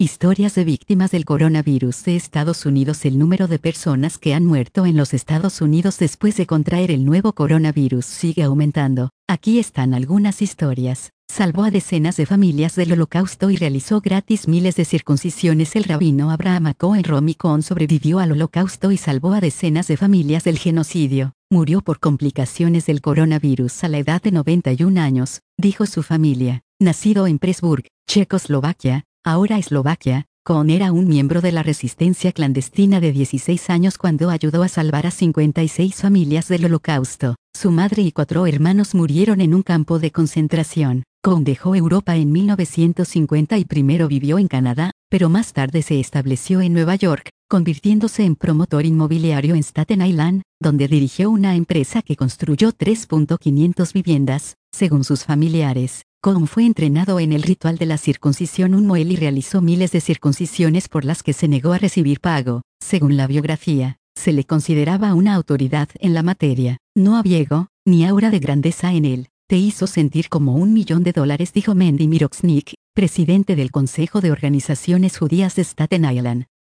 Historias de víctimas del coronavirus de Estados Unidos. El número de personas que han muerto en los Estados Unidos después de contraer el nuevo coronavirus sigue aumentando. Aquí están algunas historias. Salvó a decenas de familias del Holocausto y realizó gratis miles de circuncisiones. El rabino Abraham Cohen Romy Cohen sobrevivió al Holocausto y salvó a decenas de familias del genocidio. Murió por complicaciones del coronavirus a la edad de 91 años, dijo su familia. Nacido en Pressburg, Checoslovaquia, ahora Eslovaquia, Cohen era un miembro de la resistencia clandestina de 16 años cuando ayudó a salvar a 56 familias del Holocausto. Su madre y 4 hermanos murieron en un campo de concentración. Cohen dejó Europa en 1950 y primero vivió en Canadá, pero más tarde se estableció en Nueva York, convirtiéndose en promotor inmobiliario en Staten Island, donde dirigió una empresa que construyó 3.500 viviendas, según sus familiares. Cohen fue entrenado en el ritual de la circuncisión y realizó miles de circuncisiones por las que se negó a recibir pago. Según la biografía, se le consideraba una autoridad en la materia. No había ego, ni aura de grandeza en él. Te hizo sentir como $1.000.000, dijo Mendy Mirochnik, presidente del Consejo de Organizaciones Judías de Staten Island.